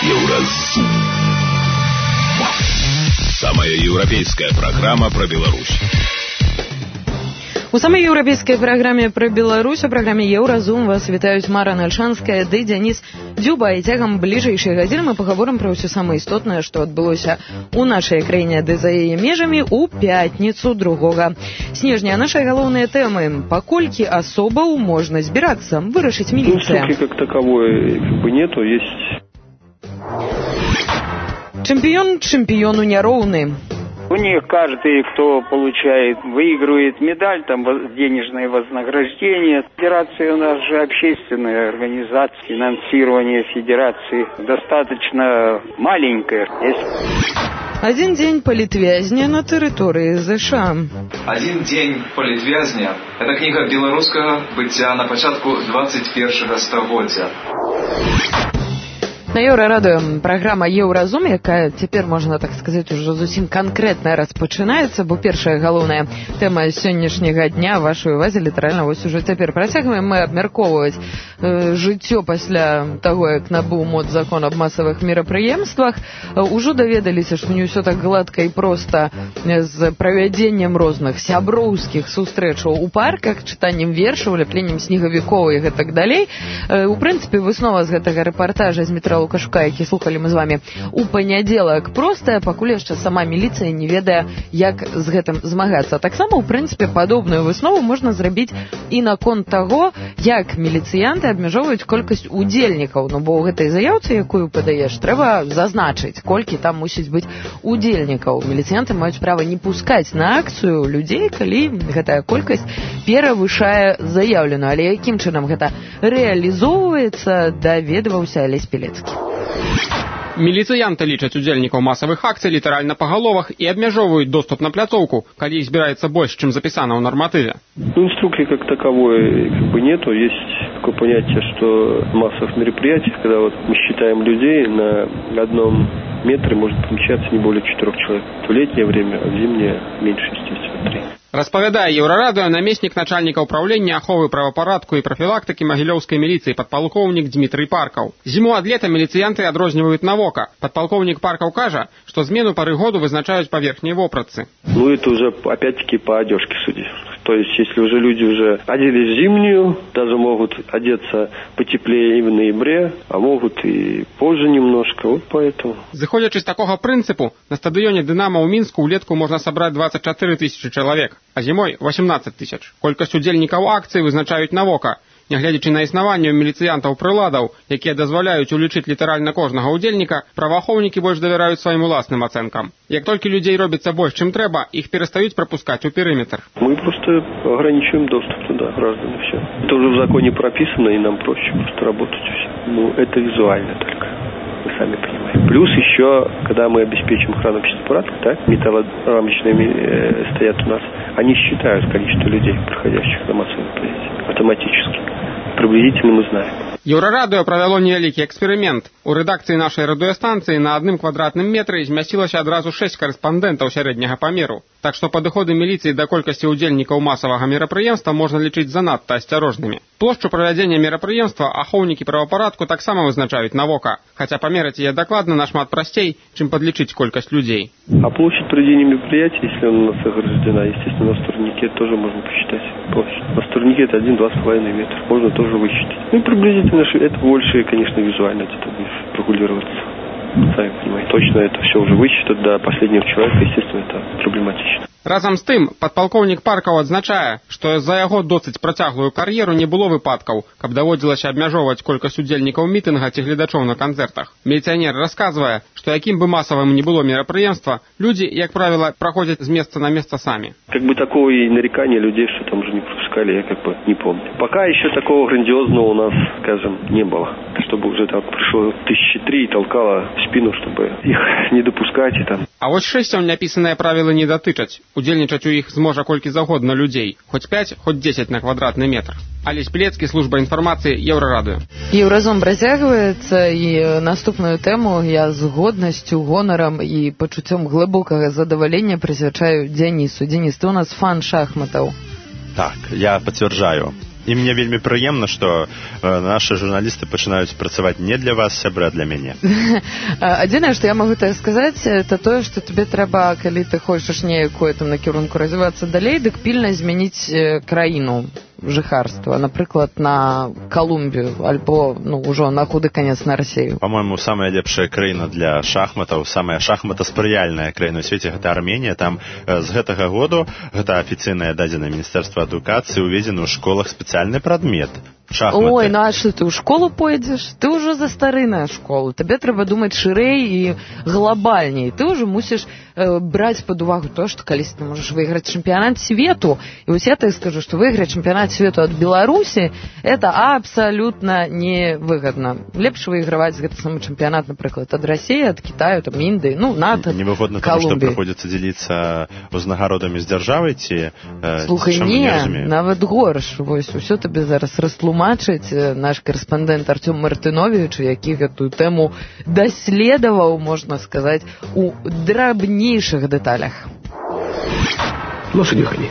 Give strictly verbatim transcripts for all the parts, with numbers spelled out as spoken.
Евразум. Самая европейская программа про Беларусь. У самой еўрапейскай праграме пра Беларусь, у праграме Еўразум вас вітаюць Мара Нальшанская ды Дзяніс Дзюба. І цягам бліжэйшай гадзіны мы пагаворым пра ўсё самае істотнае, што адбылося ў нашай краіне ды за яе межамі ў пятніцу другога снежня. Нашай галоўныя тэмы: паколькі асобаў можна збірацца, вырашыць міліцыя. Ну, как таковой как бы нету, есть. Чэмпіён чэмпіёну няроўны. У них каждый, кто получает, выигрывает медаль, там денежное вознаграждение. Федерация у нас же общественная организация, финансирование федерации достаточно маленькое. Один день политвязня на территории США. Один день политвязня – это книга белорусского быцця на початку двадцать первого стагоддзя. На Еўрарадыё праграма Еўразум, якая цяпер, можна так сказаць, ужо зусім канкрэтна распачынаецца, бо першая галоўная тэма сённяшняга дня вашай увазе літаральна вось ужо цяпер працягваем мы абмяркоўваць э, жыццё пасля таго, як набыў мод закон аб масавых мерапрыемствах. Э, ужо даведаліся, што не ўсё так гладка і проста з правядзеннем розных сяброўскіх сустрэчаў у парках, чытаннем вершаў, ляпленнем снегавікоў і гэтак далей. Э, у прынцыпе, выснова з гэтага рэпартажа з метро Лукашука, які слухалі мы з вами у панядзелак, простая, пакуль яшчэ сама міліцыя не ведае, як з гэтым змагацца. Таксама, у прынцыпе, падобную выснову можна зрабіць і наконт таго, як міліцыянты абмяжоўваюць колькасць удзельнікаў. Ну, бо ў гэтай заяўцы, якую падаеш, трэба зазначыць, колькі там мусіць быць удзельнікаў. Міліцыянты маюць права не пускаць на акцыю людзей, калі гэтая колькасць перавышае заяўленую. Але якім чынам гэта рэалізоўваецца, даведваўся Алесь Пелецкі. Міліцыянты лічаць удзельнікаў масавых акцый літаральна па галовах і абмяжоўваюць доступ на пляцоўку, калі іх збіраецца больш, чым запісана ў нарматыве. Ну, инструкции как таковой как бы нету. Есть такое понятие, что в массовых мероприятиях, когда вот мы считаем людей, на одном метре может помещаться не более четырех человек. В летнее время, а в зимнее меньше, естественно, три. Распавядае Еўрарадыё намеснік начальніка ўправлення аховы правапарадку і прафілактыкі магілёўскай міліцыі падпалкоўнік Дмітрый Паркаў. Зіму ад лета міліцыянты адрозніваюць на вока. Падпалкоўнік Паркаў кажа, што змену пары году вызначаюць па верхняй вопратцы. Ну, это уже опять-таки по одежке судить. То есть, если уже люди уже оделись в зимнюю, даже могут одеться потеплее и в ноябре, а могут и позже немножко, вот поэтому. Зыходзячы з такога прынцыпу, на стадыёне «Дынамо» ў Мінску ўлетку можна сабраць двадцать четыре тысячи чалавек, а зімой восемнадцать тысяч. Колькасць удзельнікаў акцыі вызначаюць на вока. Нягледзячы на існаванне ў міліцыянтаў прыладаў, якія дазваляюць улічыць літаральна кожнага ўдзельніка, праваахоўнікі больш давяраюць сваім уласным ацэнкам. Як толькі людзей робіцца больш, чым трэба, іх перастаюць прапускаць у перыметр. Мы просто ограничиваем доступ туда граждан, все. Это уже в законе прописано, и нам проще просто работать. Ну, это визуально только. Вы сами понимаете. Плюс еще, когда мы обеспечим охрану общественного порядка, так, металлорамочные э, стоят у нас, они считают количество людей, проходящих на массовое мероприятие, автоматически. Приблизительно мы знаем. Еўрарадыё правяло невялікі эксперымент. У рэдакцыі нашай радыёстанцыі на адным квадратным метры змясцілася адразу шэсць карэспандэнтаў сярэдняга памеру. Так што падыходы міліцыі да колькасці ўдзельнікаў масавага мерапрыемства можна лічыць занадта асцярожнымі. Плошчу правядзення мерапрыемства ахоўнікі правапарадку таксама вызначаюць на вока, хаця памераць яе дакладна нашмат прасцей, чым падлічыць колькасць людзей. А площадь проведения мероприятия, если она у нас ограждена, естественно, на турнике тоже можно посчитать площадь. На турнике это один-два с половиной метра. Можно тоже высчитать. Ну и приблизительно, это больше, конечно, визуально где-то будет прогулироваться. Сами понимаете. Точно это все уже высчитать до последнего человека, естественно, это проблематично. Разам з тым, падпалкоўнік Паркаў адзначае, што за яго досыць працяглую кар'еру не было выпадкаў, каб даводзілася абмяжоўваць колькасць удзельнікаў мітынга ці гледачоў на канцэртах. Міліцыянер расказвае, што якім бы масавым не было мерапрыемства, людзі, як правіла, праходзяць з месца на месца самі. Как бы такого и нарекания людей, что там уже не пропускали, я как бы не помню. Пока еще такого грандиозного у нас, скажем, не было. Чтобы уже так пришло тысячи три и толкало в спину, чтобы их не допускать и там. А вось шэсцяў няпісаныя правілы не датычаць. Удзельнічаць у іх зможа колькі заўгодна людзей, хоць пяць, хоць дзесяць на квадратны метр. Алесь Пелецкі, служба інфармацыі, Еўрарадыё. Еўразум працягваецца, і наступную тэму я з годнасцю, гонарам і пачуццём глыбокага задавалення прысвячаю Дзянісу. Дзяніс, ты у нас фан шахматаў. Так, я подтверждаю. І мне вельмі прыемна, што нашы журналісты пачынаюць працаваць не для вас, сябры, а для мяне. Адзінае, што я магу так сказаць, это тое, што тебе трэба, калі ты хочаш неякую там накірунку развівацца далей, дык пільна змяніць краіну жыхарства, напрыклад, на Колумбію, альбо, ну, ўжо на худы канец на Расію. Па-мойму, самая лепшая краіна для шахматаў, самая шахматаспрыяльная краіна ў свеце, гэта Арменія. Там з гэтага году, гэта афіцыйнае дадзенае Міністэрства адукацыі, уведзены ў школах спецыяльны прадмет. Шахматы. Ой, ну а што, ты ў школу пойдзеш? Ты ўжо за стары на школу. Табе трэба думаць шырэй і глобальней. Ты ўжо мусіш э, браць пад увагу то, што калісьці ты можаш выйграць чэмпіянат свету. І вось я так скажу, што выйграць чэмпіянат свету ад Беларусі это абсалютна невыгадна. Лепш выйграваць гэты самы чэмпіянат, напрыклад, ад Расіі, ад Кітаю, там, Індыі, ну, над Колумбіі. Невыгодна таму, што прыходзіцца дзяліцца узнагародамі з дзяржавай, ці... Э, Слухай, не, нават горш. Вось, усё табе зараз растлумачыць наш корэспандэнт Артём Мартынович, які гэтую тэму даследаваў, можна сказаць, у драбнейшых дэталях. Лошадью ходи.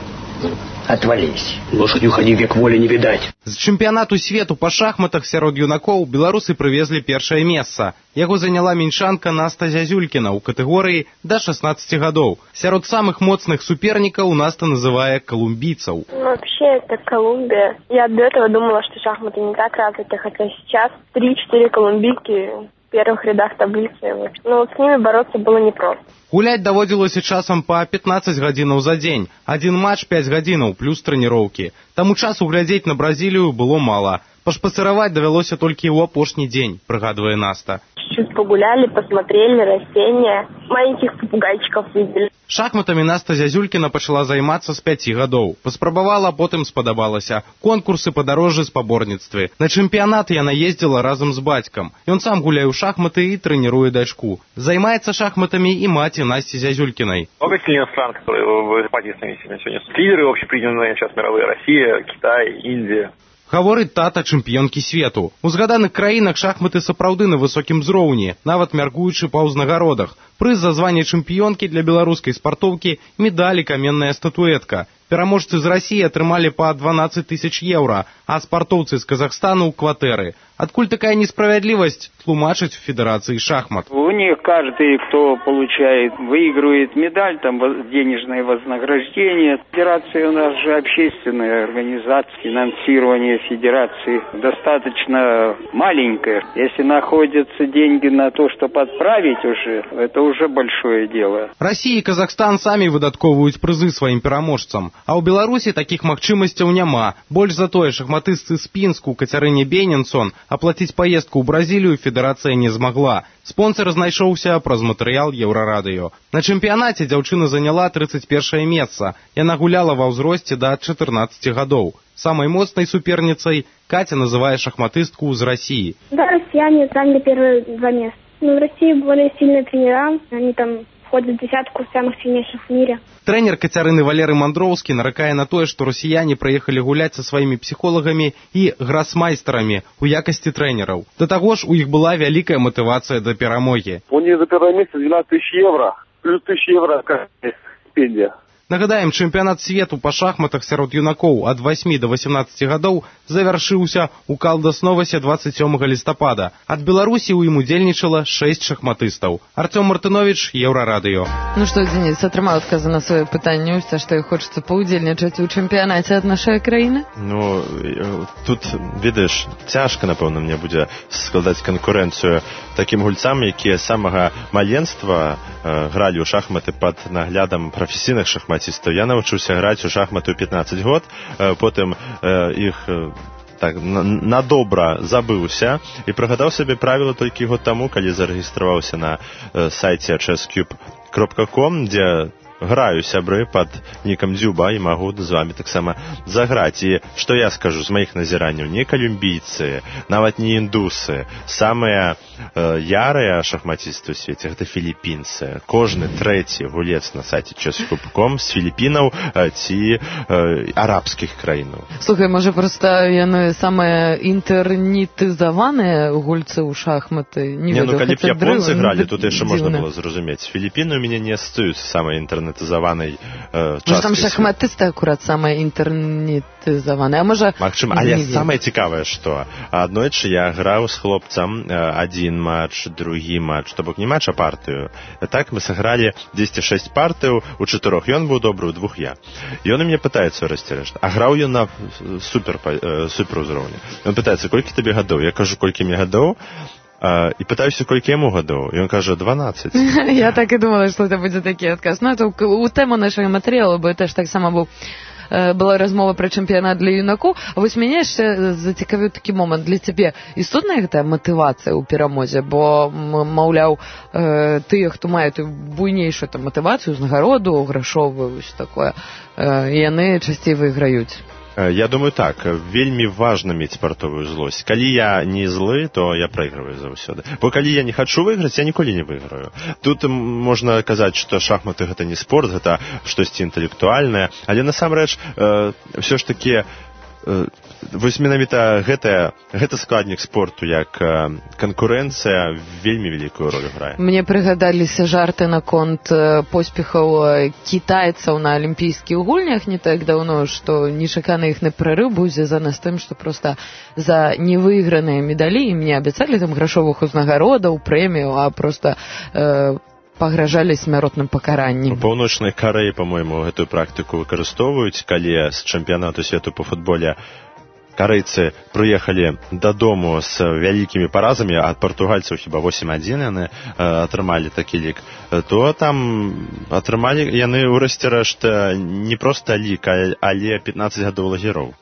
Отвались. Лошадью ходи, век воли не видать. З чэмпіянату свету па шахматах сярод юнакоў беларусы прывезлі першае месца. Яго заняла мінчанка Наста Зязюлькіна ў катэгорыі да шестнадцати гадоў. Сярод самых моцных супернікаў Наста называе колумбийцаў. Вообще, это Колумбия. Я до этого думала, что шахматы не так развиты, хотя сейчас три-четыре колумбийки в первых рядах таблицы. Но с ними бороться было непросто. Гуляць даводзілася часам па пятнаццаць гадзінаў за дзень. Адзін матч пяць гадзінаў, плюс трэніроўкі. Таму часу глядзець на Бразілію было мала. Пашпацыраваць давялося толькі ў апошні дзень, прыгадвае Наста. Чуть погуляли, посмотрели растения, маленьких попугайчиков видели. Шахматамі Наста Зязюлькіна пачала займацца з пяці гадоў. Паспрабавала, потым спадабалася. Конкурсы, падарожжы, спаборніцтвы. На чэмпіянат яна ездзіла разам з бацькам. Ён сам гуляе ў шахматы і трэніруе дачку. Займаецца шахматамі і маці Насти Зязюлькіной. Много сильных стран, которые вы позиционируете сегодня. Лидеры общепризнанные сейчас мировые: Россия, Китай, Индия. Гаворыць тата чэмпіёнкі свету. У згаданых краінах шахматы сапраўды на высокім узроўні, нават мяркуючы па ўзнагародах. Прыз за званне чэмпіёнкі для беларускай спартоўкі, медалі, каменная статуэтка. Пераможцы з Расіі атрымалі па дванаццаць тысяч еўра, а спартоўцы з Казахстану – кватэры. Адкуль такая несправядлівасць, тлумачаць в Федерации шахмат. У них каждый, кто получает, выигрывает медаль, там денежное вознаграждение. Федерация у нас же общественная организация, финансирование федерации достаточно маленькое. Если находятся деньги на то, чтобы отправить уже, это уже большое дело. Россия и Казахстан сами выдатковывают призы своим пераможцам. А ў Беларусі такіх магчымасцяў няма. Больш за тое, шахматыстцы з Пінску Кацярыне Бенінсон аплаціць паездку ў Бразілію федэрацыя не змагла. Спонсор знайшоўся праз матэрыял Еўрарадыё. На чэмпіянаце дзяўчына заняла тридцать первое месца. Яна гуляла ва ўзросце да четырнадцати гадоў. Самой моцнай суперніцай Катя называе шахматыстку з России. Да, россияне заняли первые два места. Но в России более сильные тренера, они там входят в десятку самых сильнейших в мире. Тренер Кацярыны Валерый Мандроўскі наракае на тое, што расіяне прыехалі гуляць са сваімі псіхолагамі і грасмайстарамі ў якасці трэнераў. Да таго ж у іх была вялікая матывацыя да перамогі. У них за первое место двенадцать тысяч евро, плюс тысяча евро как стипендия. Нагадаем, чэмпіянат свету па шахматах сярод юнакоў ад восьмі да восемнадцаці гадоў завяршыўся ў Калдасновасе двадцать сёмага лістапада. Ад Беларусі ў ім удзельнічала шэсць шахматыстаў. Артём Мартынович, Еўрарадыё. Ну што, Денис, атрымаў адказ на сваё пытанне, усё, што хочацца паўдзельнічаць у чэмпіянаце ад нашай краіны? Ну, тут, ведаеш, цяжка, напэўна, мне будзе складаць канкурэнцыю такім гульцам, якія з самага маленства э, гралі ў шахматы пад наглядам прафесійных шахматыстаў. Я навучыўся граць у шахматы ў пятнаццаць год, потым іх так на добра забыўся і прыгадаў сабе правіла толькі год таму, калі зарэгістраваўся на сайце чэс кьюб кропка ком, дзе граю сябры под нікам Дзюба і магу з вами таксама заграць. І што я скажу з маіх назіранняў, не колумбійцы, нават не індусы, самыя э, ярыя шахматісты ў свеце гэта філіпінцы. Кожны трэці гулец на сайце чэс кьюб кропка ком з Філіпінаў э, ці э, арабскіх краінаў. Слухай, можа проста яны самыя інтэрнетызаваныя гульцы ў шахматы? Не, не ведаю, ну калі б японцы гралі, тут яшчэ дзіўна. можна было зразумець. Філіпіны ў мяне не асацыююцца самыя інтэрнет інтэрнетызаванай э, часткай. Там шахматысты акурат самыя інтэрнетызаваныя, а можа... Магчыма, але самае цікавае, што аднойчы я граў з хлопцам адзін матч, другі матч, то бок не матч, а партыю. Так мы сыгралі дзесяць шэсць партыяў у чатырох. Ён быў добры, у двух я. І ён мне пытаецца расцярэшт. А граў ён на супер, супер узроўні. Ён пытаецца, колькі табе гадоў? Я кажу, колькі мне гадоў? Uh, і пытаюся, колькі яму гадоў. І ён кажа, дванаццаць. Я так і думала, што це будзе такі адказ. Ну, это у тэму нашага матэрыялу, бо это ж таксама быў была размова пра чэмпіянат для юнакоў. А вось мяне яшчэ зацікавіў такі момант. Для цябе істотная гэтая матывацыя ў перамозе? Бо, маўляў, тыя, хто мае буйнейшую матывацыю, узнагароду, грашовую, вось такое, яны часцей выйграюць. Я думаю, так, вельмі важна мець спартовую злосць. Калі я не злы, то я прайгрываю заўсёды. Бо калі я не хачу выйграць, я ніколі не выйграю. Тут можна казаць, што шахматы гэта не спорт, гэта штосьці інтэлектуальнае, але насамрэч э, ўсё ж такі э, вось менавіта гэта, гэта складнік спорту, як э, канкурэнцыя вельмі вялікую ролю грае. Мне прыгадаліся жарты наконт поспехаў кітайцаў на алімпійскіх гульнях не так даўно, што нечаканы іхны прарыў быў звязаны з тым, што проста за невыйграныя медалі ім не абяцалі там грашовых узнагародаў, прэмію, а проста э, пагражалі смяротным пакараннем. У Паўночнай Карэі, па-мойму, гэтую практыку выкарыстоўваюць, калі з чэмпіянату свету па футболе карэйцы прыехалі дадому з вялікімі паразамі, ад партугальцаў хіба восем адзін яны э, атрымалі такі лік, то там атрымалі яны ў рэшце-рэшт не проста лік, але пятнаццаць гадоў лагероў.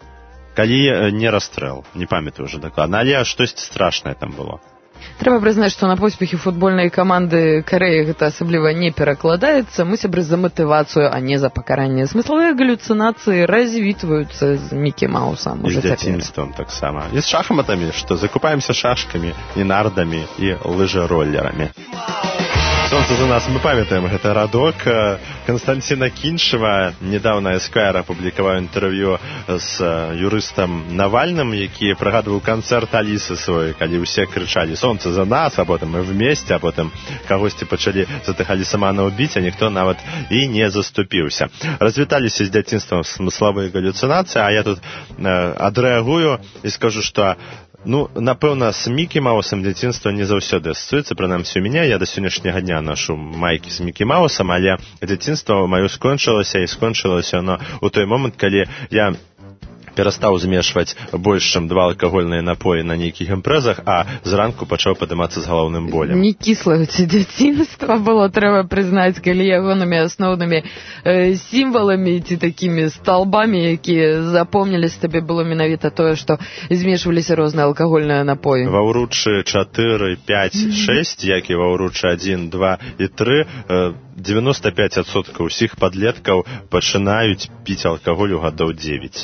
Калі не расстрэл, не памятаю ўжо дакладна, але штосьці страшнае там было. Трэба прызнаць, што на поспехі футбольнай каманды Карэі гэта асабліва не перакладаецца. Мы сябры за матывацыю, а не за пакаранне. Смысловыя галюцынацыі развітваюцца з Мікі Маусам. І з дзяцінствам таксама. І з шахматамі, што закупаемся шашкамі, і нардамі, і лыжароллерамі. Сонца за нас, мы памятаем гэта радок Константина Кіншева. Недавно Эсквайр апублікаваў інтэрв'ю з юрыстам Навальным, які прыгадваў канцэрт Алісы свой, калі ўсе крычалі «Сонца за нас», а потым мы вместе, а потым кагосьці пачалі за тых алісаманаў біць, а ніхто нават і не заступіўся. Развіталіся з дзяцінствам смысловыя галюцынацыі, а я тут э, адрэагую і скажу, што ну, напэўна, з Мікі Маусам дзяцінства не заўсёды асацыюецца, прынамсі у мяне. Я да сённяшняга дня нашу майкі з Мікі Маусам, але дзяцінства маё скончылася, і скончылася оно ў той момант, калі я перастаў змешваць больш, чым два алкагольныя напоі на нейкіх імпрэзах, а зранку пачаў падымацца з галаўным болем. Не кіслае ці дзяцінства было, трэба прызнаць, калі ягонымі асноўнымі э, сімваламі ці такімі сталбамі, якія запомніліся табе, было менавіта тое, што змешваліся розныя алкагольныя напоі. Ва ўручы чатыры, пяць, шэсць, як і ва ўручы адзін, два і тры, э, дзевяноста пяць адсоткаў усіх падлеткаў пачынаюць піць алкаголь у гадоў дзевяць.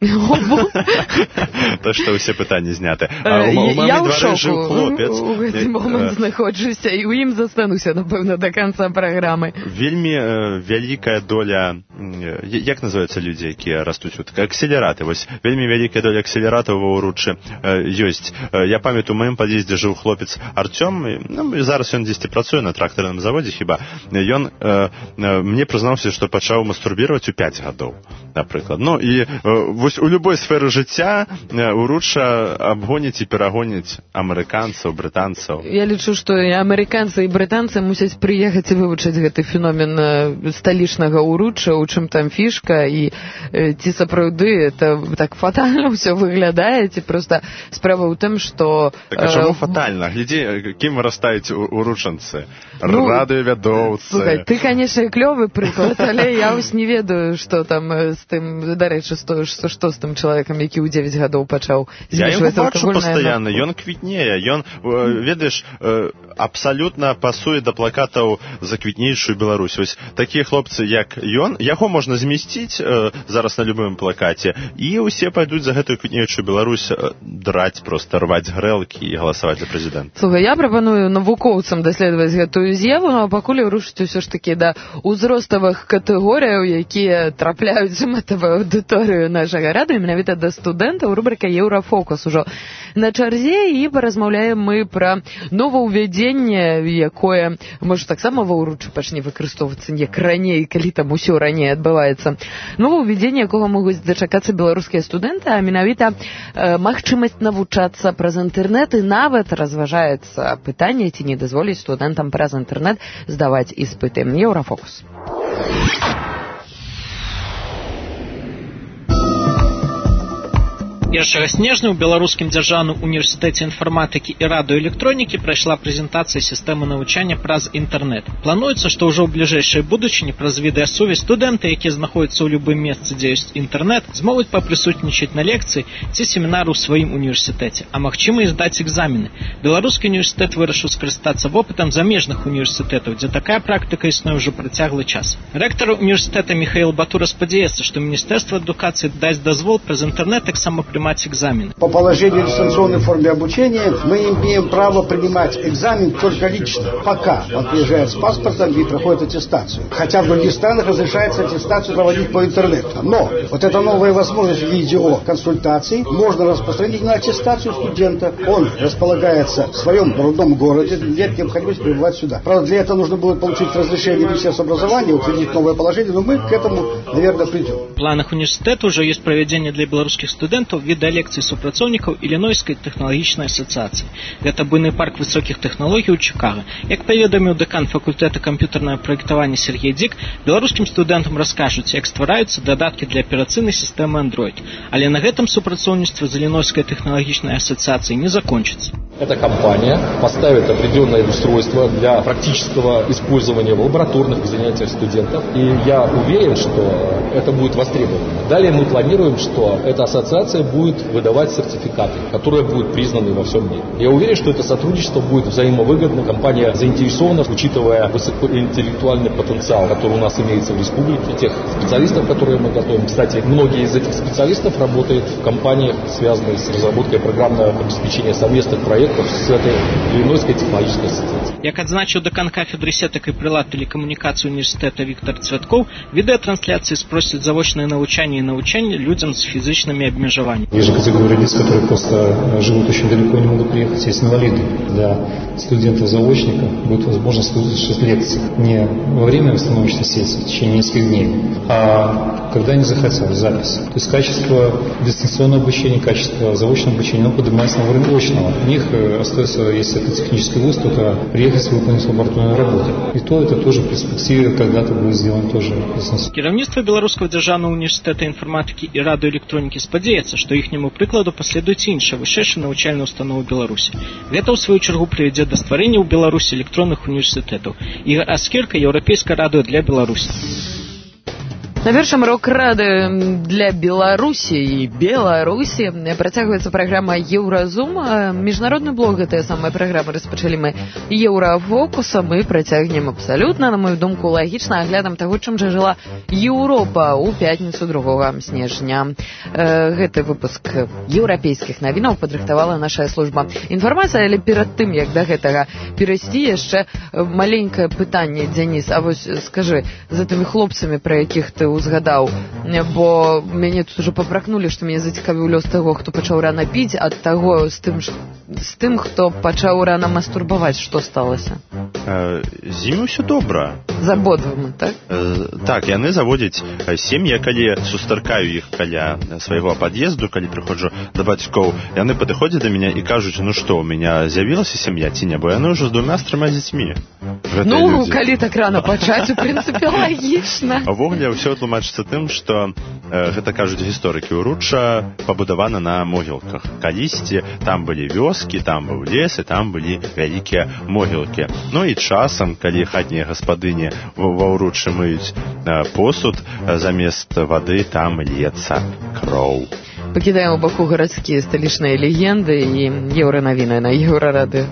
То, што ўсе пытанні зняты. Я ў шоку у гэты момант знаходжуся, і ў ім застануся, напэўна, да канца праграмы. Вельмі вялікая доля, як называюцца людзі, якія растуць, акселераты. Вось вельмі вялікая доля акселератаў ва ўручы ёсць. Я памятаю, у маім пад'ездзе жыў хлопец Артём, ну, зараз ён дзесьці працуе на трактарным заводзе хіба. Ён мне прызнаўся, што пачаў мастурбіраваць у пяць гадоў, напрыклад. Ну, і вось у любой сферы жыцця ўруча абгоніць і перагоніць амерыканцаў, брытанцаў. Я лічу, што і амерыканцы, і брытанцы мусяць прыехаць і вывучыць гэты феномен сталічнага ўруча, у чым там фішка, і ці сапраўды это так фатальна ўсё выглядае, ці проста справа ў тым, што... Так а чаму фатальна? Глядзі, кім вырастаюць уручанцы? Ну, радыёвядоўцы. Слухай, ты, канешне, клёвы прыклад, але я вось не ведаю, што там з тым, дарэчы, што што з тым чалавекам, які ў дзевяць гадоў пачаў змешваць алкагольнае. Я яго бачу пастаянна, ён квітнее, ён, ведаеш, абсалютна пасуе да плакатаў за квітнейшую Беларусь. Вось такія хлопцы, як ён, яго можна змясціць зараз на любым плакаце, і ўсе пайдуць за гэтую квітнеючую Беларусь драць, проста рваць грэлкі і галасаваць за прэзідэнта. Слухай, я прапаную навукоўцам даследаваць гэтую з'яву, но пакуль рушыць усё ж такі да ўзроставых катэгорыяў, якія трапляюць у мэтавую аўдыторыю нашага рады, менавіта да студэнтаў, рубрика «Еўрафокус» ужо на чарзе, і паразмаўляем мы пра новаўвядзенне новаўвядзенне, якое, можа, таксама ва ўручы пачне выкарыстоўвацца як раней, калі там усё раней адбываецца. Новаўвядзенне, якога могуць дачакацца беларускія студэнты, а менавіта э, магчымасць навучацца праз інтэрнэт, і нават разважаецца пытанне, ці не дазволіць студэнтам праз інтэрнэт здаваць іспыты. Еўрафокус. першага снежня ў беларускім дзяржаўным універсітэце інфарматыкі і радыёэлектронікі прайшла прэзентацыя сістэмы навучання праз інтэрнэт. Плануецца, што ўжо ў бліжэйшай будучыні праз відэасувязь студэнты, якія знаходзяцца ў любым месцы, дзе ёсць інтэрнэт, змогуць папрысутнічаць на лекцыі ці семінары ў сваім універсітэце, а магчыма і здаць экзамены. Беларускі універсітэт вырашыў скарыстацца вопытам замежных універсітэтаў, дзе такая практыка існуе ўжо працяглы час. Рэктар універсітэта Михаил Батура спадзяецца, што Міністэрства адукацыі дасць дазвол праз інтэрнэт таксама прымаць экзамен. По положению дистанционной формы обучения мы имеем право принимать экзамен только лично, пока он приезжает с паспортом и проходит аттестацию. Хотя в других странах разрешается аттестацию проводить по интернету. Но вот эта новая возможность видеоконсультаций можно распространить на аттестацию студента. Он располагается в своем родном городе, нет необходимости прибывать сюда. Правда, для этого нужно будет получить разрешение Министерства образования, утвердить новое положение, но мы к этому, наверное, придем. В планах университета уже есть проведение для белорусских студентов відэалекцый супрацоўнікаў Ілінойскай тэхналагічнай асацыяцыі. Гэта буйны парк высокіх тэхналогій у Чикаго. Як паведаміў дэкан факультэта камп'ютарнага праектавання Сергей Дзік, беларускім студэнтам раскажуць, як ствараюцца дадаткі для аперацыйнай сістэмы Android. Але на гэтым супрацоўніцтва з Ілінойскай тэхналагічнай асацыяцыяй не закончится. Эта компания поставит определенное устройство для практического использования в лабораторных занятиях студентов. И я уверен, что это будет востребовано. Далее мы планируем, что эта ассоциация будет выдавать сертификаты, которые будут признаны во всем мире. Я уверен, что это сотрудничество будет взаимовыгодно. Компания заинтересована, учитывая высокоинтеллектуальный потенциал, который у нас имеется в республике, тех специалистов, которые мы готовим. Кстати, многие из этих специалистов работают в компаниях, связанных с разработкой программного обеспечения совместных проектов с этой Ілінойскай технологической ассоциацией. Як адзначыў дэкан кафедры сетак і прылад тэлекамунікацыі універсітэта Віктор Цвяткоў, відэатрансляцыі спросят заочное навучанне и навучанне людям с физическими обмежеваниями. Есть же категория лиц, которые просто живут очень далеко и не могут приехать, есть инвалиды. Для студентов-заочников будет возможность слушать лекции не во время установочной сессии в течение нескольких дней, а когда они захотят, запись. То есть качество дистанционного обучения, качество заочного обучения, оно поднимается на уровень очного. У них остается, если это технический вуз, только приехать и выполнить лабораторную работу. И то это тоже в перспективе когда-то будет сделано тоже. Кіраўніцтва Беларускага дзяржаўнага універсітэта інфарматыкі і радыёэлектронікі спадзяецца, што іхняму прыкладу паследуюць іншыя вышэйшыя навучальныя установы Беларусі. Гэта ў сваю чаргу прывядзе да стварэння ў Беларусі электронных універсітэтаў. Ігор Аскерка, Еўрапейскае радыё для Беларусі. На першым рок-рады для Беларусі і Беларусі працягваецца праграма Еўразум. Міжнародны блог гэтай самай праграмы распачалі мы Еўрафокусам і працягнем абсалютна, на мою думку, лагічна аглядам таго, чым жа жыла Еўропа ў пятніцу другога снежня. Гэты выпуск еўрапейскіх навінаў падрыхтавала наша служба інфармацыі, але перад тым, як да гэтага перайсці, яшчэ маленькае пытанне, Дзяніс, а вось скажы, за тымі хлопцамі, пра якіх ты узгадаў, бо мяне тут уже папракнулі, што мяне зацікавіў лёс таго, хто пачаў рана піць, ад таго з тым, з тым, хто пачаў рана мастурбаваць. Што сталася? З імі ўсё добра. З абодвума, так? Так, яны заводзяць сем'і, калі сустракаю іх каля свайго пад'езду, калі прыходжу да бацькоў, яны падыходзяць да мяне і кажуць, ну што, у мяне з'явілася сям'я ці не, бо яны ўжо з двума з трыма дзецьмі. Ну, людзі. Калі так рана пачаць, у прынцыпе, лагічна. А ввогуле ўсё тлумачыцца тым, што э, гэта кажуць гісторыкі, Уручча пабудавана на могілках. Калісьці там былі вёскі, там быў лес, і там былі вялікія могілкі. Ну і часам, калі хатнія гаспадыні ва Уруччы мыюць э, посуд, э, замест вады там льецца кроў. Пакідаем у баку гарадскія сталічныя легенды і еўранавіны на Еўрарадыё.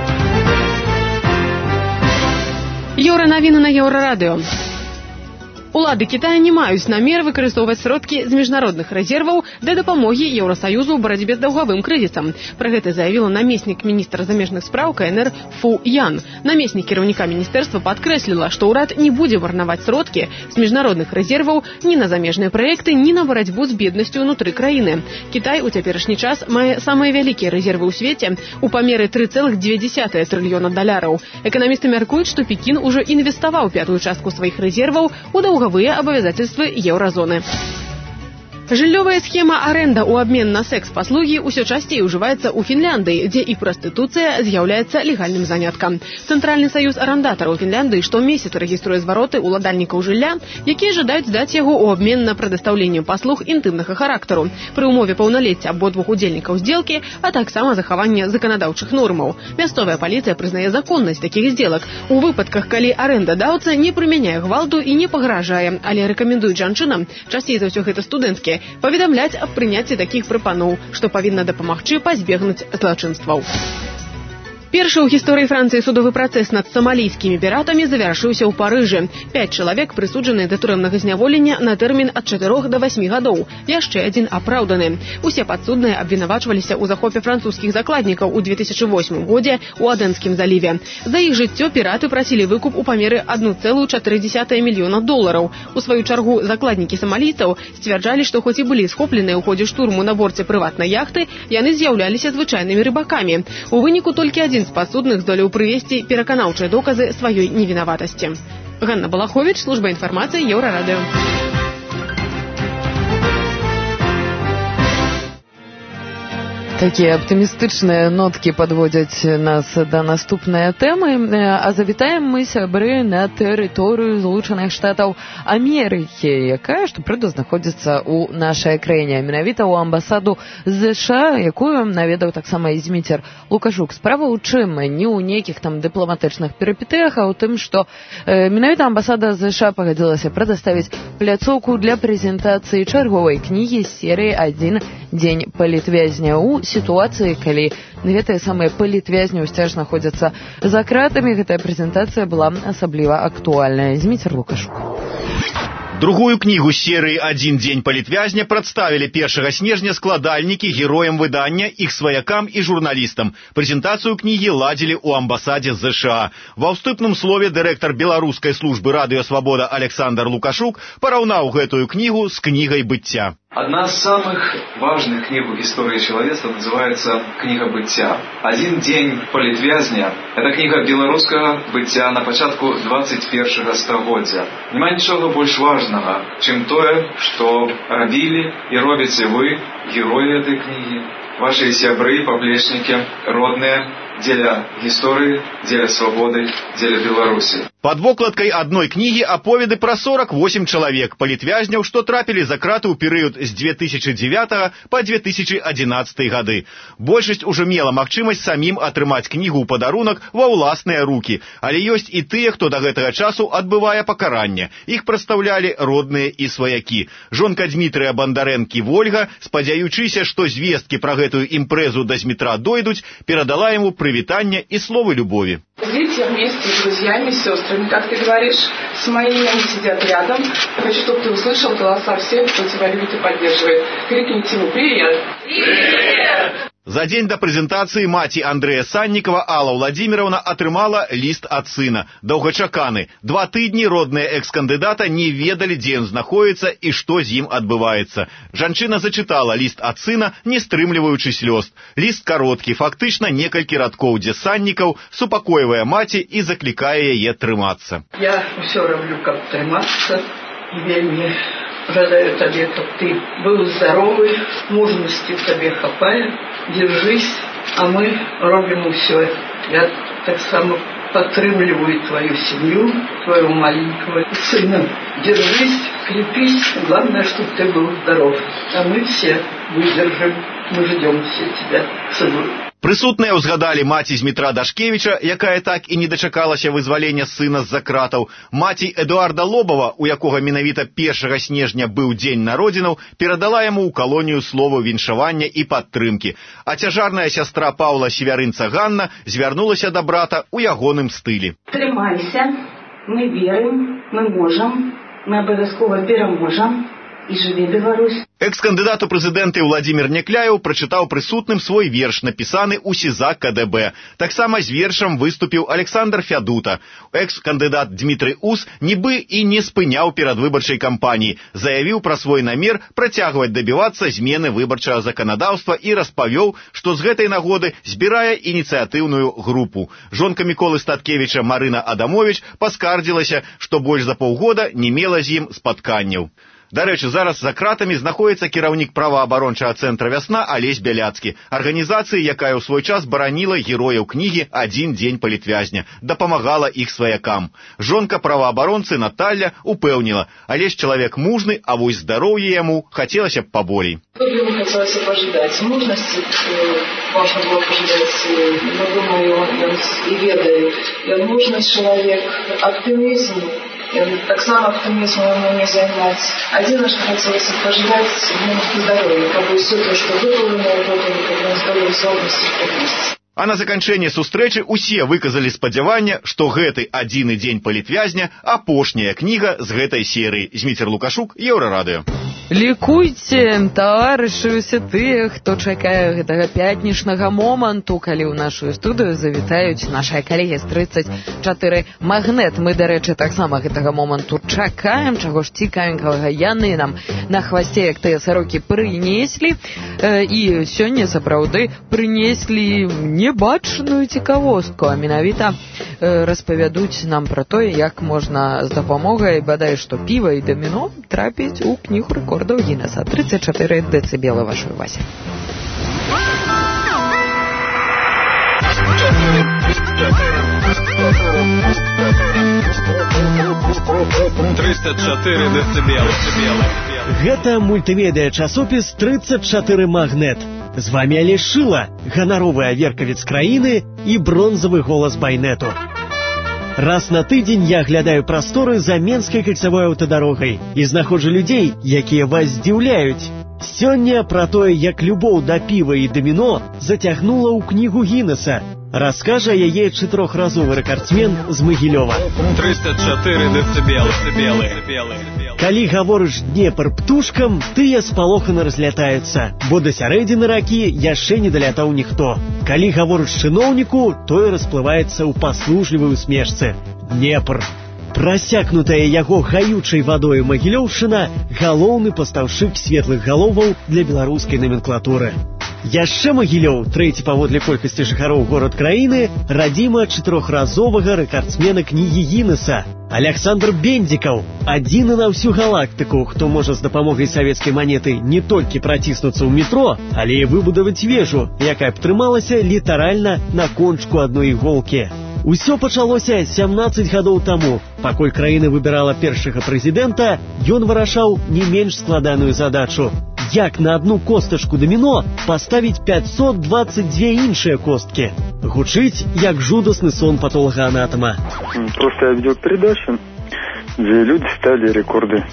Еўранавіны на Еўрарадыё. Улады Китая не маюць намер выкарыстоўваць сродкі з міжнародных рэзерваў для дапамогі Еўрасаюзу ў барацьбе з даўгавым крызісам. Пра гэта заявіла намеснік міністра замежных спраў КНР Фу Ян. Намеснік кіраўніка міністэрства падкрэсліла, што ўрад не будзе марнаваць сродкі з міжнародных рэзерваў ні на замежныя праекты, ні на барацьбу з беднасцю ўнутры краіны. Кітай у цяперашні час мае самыя вялікія рэзервы ў свеце у памеры тры цэлых дзве дзесятыя трыльёна даляраў. Эканамісты мяркуюць, што Пекін ужо інвеставаў пятую частку сваіх рэзерваў у даўгавыя абавязательствы еўразоны. Жыллёвая схема аренда ў абмен на секс-паслугі ўсё часцей ужываецца ў Фінляндыі, дзе і прастытуцыя з'яўляецца легальным заняткам. Цэнтральны саюз арандатараў Фінляндыі штомесяц рэгіструе звароты ўладальнікаў жылля, якія жадаюць здаць яго ў абмен на прадастаўленне паслуг інтымнага характару пры ўмове паўналецця абодвух удзельнікаў здзелкі, а таксама захавання заканадаўчых нормаў. Мясцовая паліцыя прызнае законнасць такіх здзелак у выпадках, калі арэндадаўца не прымяняе гвалту і не пагражае, але рэкамендуюць жанчынам, часцей за ўсё гэта студэнткі, паведамляць аб прыняцці такіх прапаноў, што павінна дапамагчы пазбегнуць злачынстваў. Першы ў гісторыі Францыі судовы працэс над самалійскімі піратамі завяршыўся ў Парыжы. Пяць чалавек прысуджаныя да турэмнага зняволення на тэрмін ад чатырох да васьмі гадоў. Яшчэ адзін апраўданы. Усе падсудныя абвінавачваліся ў захопе французскіх закладнікаў у две тысячы восьмым годзе ў Адэнскім заліве. За іх жыццё піраты прасілі выкуп у памеры адна цэлая чатыры дзесятыя мільёна долараў. У сваю чаргу закладнікі самалійцаў сцвярджалі, што хоць і былі схопленыя ў ходзе штурму на борце прыватнай яхты, яны з'яўляліся звычайнымі рыбакамі. У выніку толькі адзін з падсудных здолеў прывесці пераканаўчыя доказы сваёй невінаватасці. Ганна Балаховіч, служба інфармацыі, Еўрарадыё. Такія аптымістычныя ноткі падводзяць нас да наступнай тэмы, а завітаем мы, сябры, на тэрыторыю Злучаных Штатаў Амерыкі, якая, што прыду, знаходзіцца ў нашай краіне, менавіта ў амбасаду ЗША, якую наведаў таксама і Зміцер Лукашук. Справа ў чым? Не ў нейкіх там дыпламатычных перыпетыях, а ў тым, што э, менавіта амбасада ЗША пагадзілася прадаставіць пляцоўку для прэзентацыі чарговай кнігі з серыі «Адзін дзень палітвязня» ў сітуацыі, калі гэтыя самыя палітвязні ўсцяж знаходзяцца за кратамі. Гэтая прэзентацыя была асабліва актуальная. Зміцер Лукашук. Другую кнігу з серыі «Адзін дзень палітвязня» прадставілі першага снежня складальнікі героям выдання, іх сваякам і журналістам. Прэзентацыю кнігі ладзілі ў амбасадзе ЗША. Ва ўступным слове дырэктар беларускай службы «Радыё Свабода» Александр Лукашук параўнаў гэтую кнігу з кнігай быцця. Одна из самых важных книг в истории человечества называется «Книга быцця». «Один день палітвязня» – это книга белорусского быцця на початку двадцать первого стагоддзя. Нема ничего больше важного, чем то, что робили и робите вы, герои этой книги, ваши сябры, поплечники, родные, дзеля гісторыі, дзеля свабоды, дзеля Беларусі. Пад вокладкай адной кнігі аповеды пра сорок восем чалавек палітвязняў, што трапілі за краты ў перыяд з две тысячи девятого па две тысячи одиннадцатый гады. Большасць ужо мела магчымасць самім атрымаць кнігу ў падарунак ва ўласныя рукі, але ёсць і тыя, хто да гэтага часу адбывае пакаранне. Іх прадстаўлялі родныя і сваякі. Жонка Дмітрыя Бандарэнкі Вольга, спадзяючыся, што звесткі пра гэтую імпрэзу да Змітра дойдуць, перадала яму привитания и слово любови. Здесь я вместе с друзьями, с сестрами, как ты говоришь, с моими, они сидят рядом. Хочу, чтобы ты услышал голоса всех, кто тебя любит и поддерживает. Крикните ему «Привет!» Привет! За дзень да прэзентацыі маці Андрэя Саннікава Алла Владзіміровна атрымала ліст ад сына, доўгачаканы. Два тыдні родныя экс-кандыдата не ведалі, дзе ён знаходіцца і што з ім адбываецца. Жанчына зачытала ліст ад сына, не стрымліваючы слёз. Ліст кароткі, фактычна некалькі радкоў, дзе Саннікаў супакойвае маці і заклікае яе трымацца. Я ўсё раблю, каб трымацца, і вельмі жадаю табе, каб ты быў здаровы, мужнасці табе хапае. Держись, а мы робим все. Я так само подтрымливаю твою семью, твоего маленького сына. Держись, крепись, главное, чтобы ты был здоров. А мы все выдержим, мы ждем все тебя с собой. Прысутныя ўзгадалі маці Змітра Дашкевіча, якая так і не дачакалася вызвалення сына з-за кратаў, маці Эдуарда Лобава, у якога менавіта першага снежня быў дзень народзінаў, перадала яму ў калонію слову віншавання і падтрымкі. А цяжарная сястра Паўла Севярынца Ганна звярнулася да брата ў ягоным стылі. Трымайся, мы верым, мы можам, Мы обовязково пераможем. І жыве Беларусь. Экс-кандыдат у прэзідэнты Владзімір Някляеў прачытаў прысутным свой верш, напісаны ў СІЗАК КДБ. Таксама з вершам выступіў Александр Фядута. Экс-кандыдат Дмітрый Ус нібы і не спыняў перадвыбарчай кампаніі, заявіў пра свой намер працягваць дабівацца змены выбарчага заканадаўства і распавёў, што з гэтай нагоды збірае ініцыятыўную групу. Жонка Міколы Статкевіча Марына Адамовіч паскардзілася, што больш за паўгода не мела з ім спатканняў. Дарэчы, зараз за кратамі знаходзіцца кіраўнік праваабарончага цэнтра «Вясна» Алесь Бяляцкі, арганізацыі, якая ў свой час бараніла герояў кнігі «Адзін дзень палітвязня», дапамагала іх сваякам. Жонка праваабаронцы Наталья упэўніла, Алесь чалавек мужны, а вось здароўе яму хацелася б паболей. Ему хотелось пожидать мужности, можно было пожидать, но думаю, он и ведает. Мужность человек, оптимизм. Так само оптимизмом ему не занимать. Один раз хотелось пожелать ему здоровья, как бы все то, что выполнено, выполнено, как бы здоровье, слабости, спокойности. А на заканчэнне сустрэчы ўсе выказалі спадзяванне, што гэты адзіны дзень палітвязня апошняя кніга з гэтай серыі. Зміцер Лукашук, Еўрарадыё. Лікуйце, таварышы, усе тыя, хто чакае гэтага пятнічнага моманту, калі ў нашу студыю завітаюць нашыя калегі з трыццаць чатыры Магнет. Мы, дарэчы, таксама гэтага моманту чакаем, чаго ж цікавенькага яны нам на хвасце, як тыя сарокі, прынеслі. І сёння, сапраўды, прынеслі небачную цікавостку, а менавіта э, распавядуць нам пра тое, як можна з дапамогай, бадай што піва і даміно, трапіць у кнігу рэкордаў Гіннеса. трыццаць чатыры дэцыбелы вашай увазе. тридцать чатыры дэцыбелы. Гэта мультымедыя часопіс тридцать чатыры Магнет. З вами Алесь Шыла, ганаровы аверкавец краіны і бронзавы голас байнету. Раз на тыдзень я глядаю прасторы за Менскай кальцавой аўтадарогай і знаходжу людзей, якія вас здзіўляюць. Сёння пра тое, як любоў да піва і даміно зацягнула ў кнігу Гіннеса, раскажа яе чатырохразовы рэкардсмен з Магілёва. тридцать чатыры дэцыбелы. Калі гаворыш Днепр птушкам, тыя спалохана разлятаюцца, бо да сярэдзіны ракі яшчэ не далятаў ніхто. Калі гаворыш чыноўніку, той расплываецца ў паслужлівай усмешцы. Днепр. Прасякнутая яго гаючай вадою Магілёўшчына – галоўны пастаўшчык светлых галоваў для беларускай наменклатуры. Яшчэ Магілёў, трэці паводле колькасці жыхароў горад краіны, радзіма чатырохразовага рэкардсмена кнігі Гіннеса. Александр Бендзікаў, адзіны на ўсю галактыку, хто можа з дапамогай савецкай манеты не толькі праціснуцца ў метро, але і выбудаваць вежу, якая б трымалася літаральна на кончку адной іголкі. Усё пачалося сямнаццаць гадоў таму. Пакуль краіна выбірала першага прэзідэнта, ён вырашаў не менш складаную задачу. Як на одну костачку даміно паставіць пятьсот двадцать две іншыя косткі? Гучыць, як жудасны сон патолога-анатома. Просто я видел передачу, где люди ставили рекорды.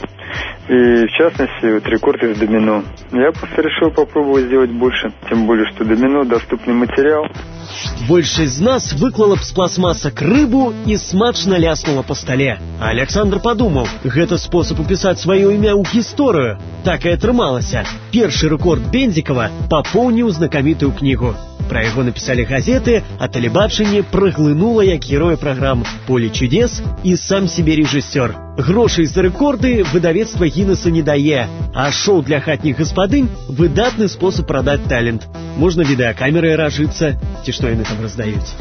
И в частности, вот рекорд из домино. Я просто решил попробовать сделать больше. Тем более, что домино доступный материал. Большасць з нас выклала б з пластмасак рыбу і смачна ляснула па стале. А Александр падумаў, гэта спосаб упісаць сваё імя ў гісторыю. Так і атрымалася. Першы рэкорд Бендзікава папоўніў знакамітую кнігу. Пра яго напісалі газеты, а тэлебачанне праглынула як героя праграм «Поле чудес» і сам себе рэжысёр. Грошай за рэкорды выдавецтва Гіннеса не дае, а шоу для хатніх гаспадынь – выдатны спосаб прадаць талент. Можна відэакамерай ражыцца, ці што яны там раздаюць.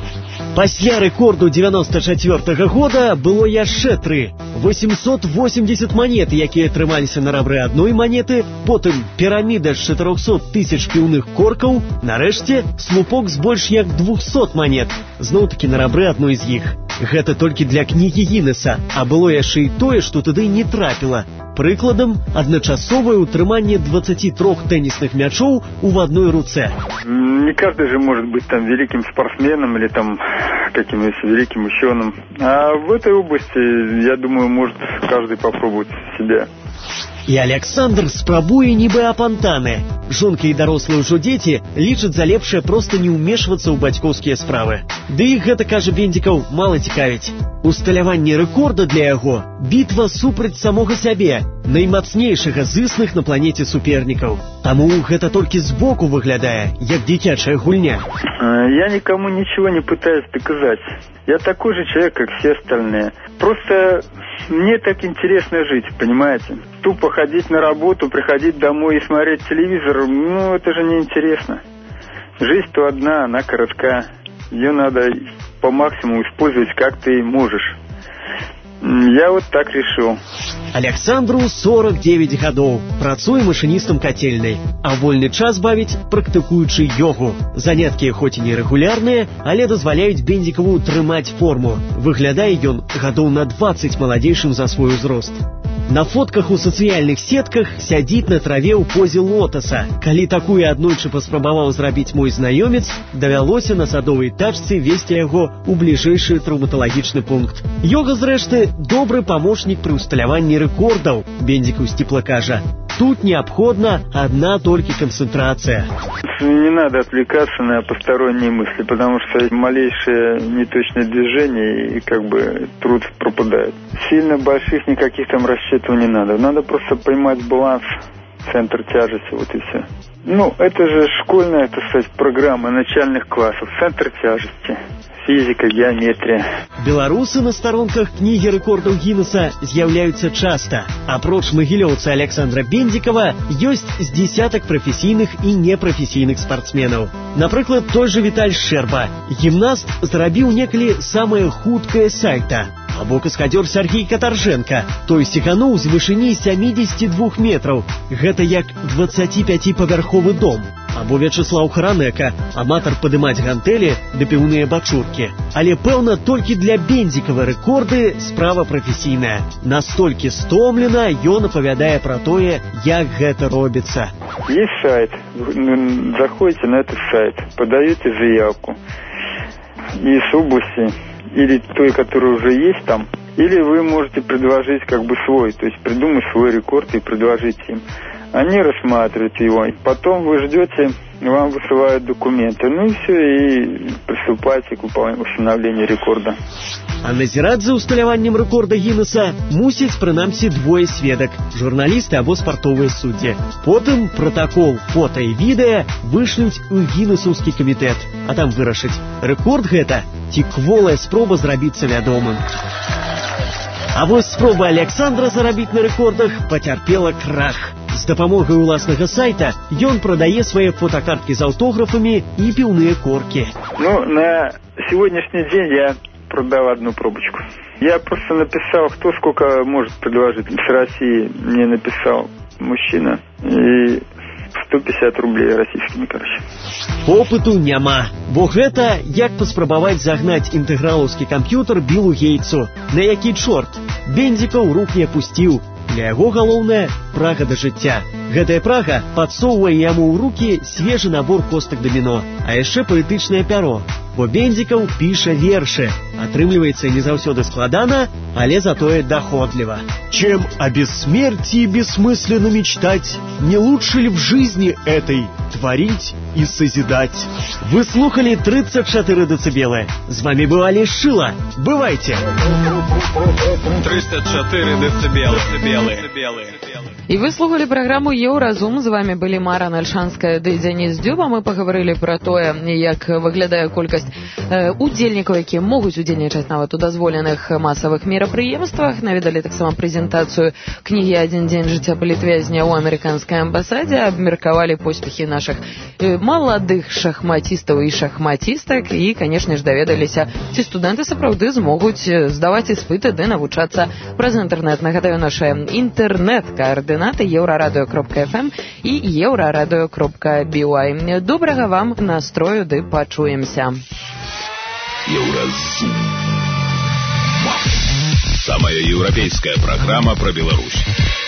Пасля рэкорду девяносто чацвёртага года было яшчэ тры. восемьсот восемьдесят манет, якія атрымаліся на рабры адной манеты, потым піраміда з чатырохсот тысяч піўных коркаў, нарэшце слупок з больш як двухсот манет, зноў-такі на рабры адной з іх. Гэта толькі для кнігі Гіннеса, а было яшчэ і тое, што туды не трапіла. Прыкладам, адначасовае ўтрыманне двадцати трёх теннисных мячоў у одной руце. Не каждый же может быть там великим спортсменом или там каким-нибудь великим ученым. А в этой области, я думаю, может каждый попробовать себя. І Александр спрабуе нібы апантаны. Жонка і дарослыя ўжо дзеці лічаць за лепшае проста не ўмешвацца ў бацькоўскія справы. Ды іх гэта, кажа Бендзікаў, мала цікавіць. Усталяванне рэкорда для яго – бітва супраць самога сябе, наймацнейшага з існых на планеце супернікаў. Таму гэта толькі збоку выглядае, як дзіцячая гульня. Я никому ничего не пытаюсь доказать. Я такой же человек, как все остальные. Просто мне так интересно жить, понимаете? Тупо ходить на работу, приходить домой и смотреть телевизор, ну, это же неинтересно. Жизнь-то одна, она коротка. Ее надо по максимуму использовать, как ты можешь. Я вот так решил. Александру сорок девять гадоў, працуе машыністам кацельнай, а вольны час бавіць, практыкуючы йогу. Заняткі хоць і нерэгулярныя, але дазваляюць Бендзікаву трымаць форму. Выглядае ён гадоў на двадцать маладзейшым за свой узрост. На фотках у сацыяльных сетках сядзіць на траве ў позе лотаса. Калі такую аднойчы паспрабаваў зрабіць мой знаёмец, давялося на садовай тачцы весці яго ў бліжэйшы траўматалагічны пункт. Йога, зрэшты, добры памочнік пры ўсталяванні рэкордаў, Бендзікаў сціпла кажа. Тут необходна одна только концентрация. Не надо отвлекаться на посторонние мысли, потому что малейшее неточное движение и как бы труд пропадает. Сильно больших никаких там расчетов не надо. Надо просто поймать баланс, центр тяжести, вот и все. Ну, это же школьная, так сказать, программа начальных классов. Центр тяжести. Фізіка, геометрія. Беларусы на сторонках кнігі рэкордаў Гіннеса з'яўляюцца часта. Апроч магілёўца Александра Бендзікава ёсць з десятак прафесійных і непрафесійных спартсменаў. Напрыклад, той же Віталь Шчэрба. Гімнаст зрабіў некалі самае хуткае сальта. Або каскадёр Сергей Катарженко. Той сігануў з вышыні сямідзесяці двух метраў. Гэта як дваццаціпяціпавярховы дом. Або Вячеслав Харанека, аматар падымаць гантэлі ды піўныя бачуркі. Але, пэўна, толькі для Бендзікава рэкорды справа прафесійная. Настолькі стомлена ён апавядае пра тое, як гэта робіцца. Есть сайт. Заходите на этот сайт, подаете заявку из области или той, которая уже есть там, или вы можете предложить как бы свой, то есть придумать свой рекорд и предложить им. Они рассматривают его, потом вы ждете, вам высылают документы, ну и все, и приступаете к установлению рекорда. А назіраць за ўсталяваннем рэкорда Гіннеса мусіць прынамсі двое сведак – журналісты або спартовыя суддзі. Потым протакол, фота і відэа вышлюць у Гіннесаўскі камітэт, а там вырашыць, рэкорд гэта ці кволая спроба зрабіцца вядомым. А вось спроба Александра зарабіць на рэкордах пацярпела крах. З дапамогай уласнага сайта ён прадае свае фотокарткі з аўтографамі і піўныя коркі. Ну, на сегодняшний день я продал одну пробочку. Я просто написал, кто сколько может предложить. С России мне написал мужчина. И сто пятьдесят рублей российскими, короче. Опыту няма, бо гэта як паспрабаваць загнаць інтэгралаўскі камп'ютар Биллу Гейтсу. На які чорт? Бендзікаў рук не апусціў. Для яго галоўнае прага да жыцця. Гэтая прага падсоўвае яму ў рукі свежы набор костак даміно, а яшчэ паэтычнае пяро. Бо Бендзікаў піша вершы. Атрымліваецца не заўсёды складана, але затое доходливо. Чем о бессмертии бессмысленно мечтать, не лучше ли в жизни этой творить и созидать? Вы слухали тридцать четыре децибелы. С вами была Лешила. Бывайте! тридцать четыре децибелы. І ви слухали праграму «Еўразум». З вами былі Мара Нальшанская ды Дзяніс Дзюба. Мы пагаварылі пра тое, як выглядае колькасць э, удзельнікаў, якія могуць удзельнічаць нават у дазволеных масавых мерапрыемствах. Наведалі таксама прэзентацыю кнігі «Адзін дзень жыцця палітвязня» ў амерыканскай амбасадзе, абмеркавалі поспехі нашых э, маладых шахматістаў і шахматістак і, канешне ж, даведаліся, ці студэнты сапраўды змогуць здаваць іспыты ды навучацца праз інтэрнэт. Нагадаю, наша інтэрнэт-каардынаты еўрарадыё кропка эф эм і еўрарадыё кропка би уай. Добрага вам настрою ды пачуемся. Еўразум. Самая еўрапейская программа про Беларусь.